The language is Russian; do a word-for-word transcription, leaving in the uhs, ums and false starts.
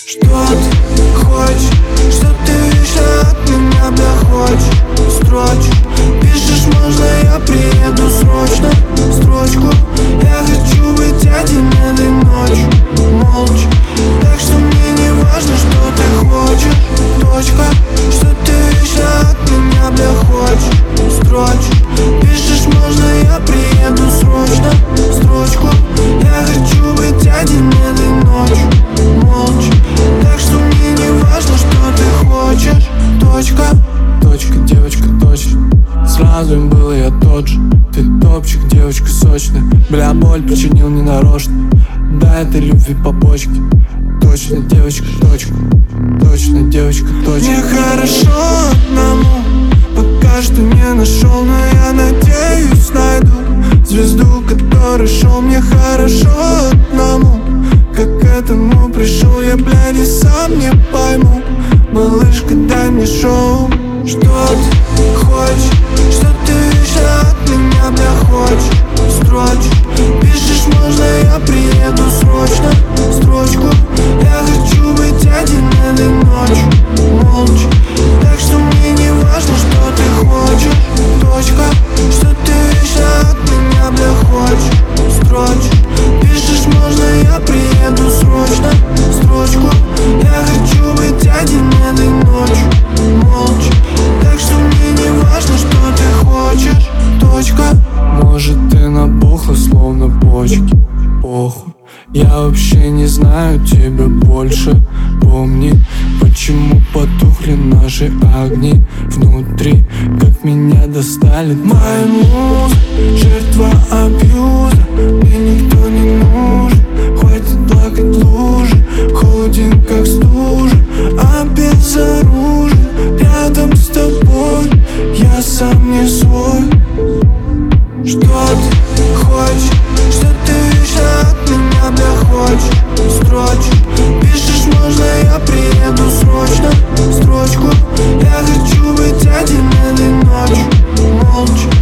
Что ты хочешь, что ты еще от меня, бля, хочешь? Строчку пишешь, можно я приеду срочно? Строчку я хочу быть один этой ночью, молча. Так что мне не важно, что ты хочешь. Точка, что ты еще от меня, бля, хочешь? Строчку пишешь, можно я приеду срочно? Строчку я хочу быть один этой ночью, молча. Так что мне не важно, что ты хочешь. Точка, точка, девочка, точно. Сразу им был я тот же. Ты топчик, девочка сочная. Бля, боль причинил ненарочно. Да, это любви по почке. Точно, девочка, точка. Точно, девочка, точка. Мне хорошо одному, пока что не нашел, но я надеюсь найду звезду, которой шел. Мне хорошо одному, как к этому пришел я, блядь, и сам не пойму. Малышка, дай мне шоу. Что ты хочешь, что ты еще от меня, бля, хочешь? Строчку пишешь, можно я приеду срочно? Строчку я хочу быть один этой ночью, молча. Так что мне не важно, что ты хочешь. Точка, что ты еще от меня, бля, хочешь? Строчку пишешь, можно я приеду срочно? Строчку я хочу быть один этой ночью, молча. Так что мне не важно, что ты хочешь. Точка. Может, ты набухла, словно почки. Похуй, я вообще не знаю тебя больше. Помни, почему потухли наши огни внутри, как меня достали мои музы. Жертва абьюза, мне никто не нужен. Хватит плакать лужи, холоден как стужа, обезоружен. Рядом с тобой я сам не свой. Что ты хочешь, что ты еще от меня, бля, хочешь? Строчку пишешь, можно я приеду срочно? Строчку я хочу быть один этой ночью, молча.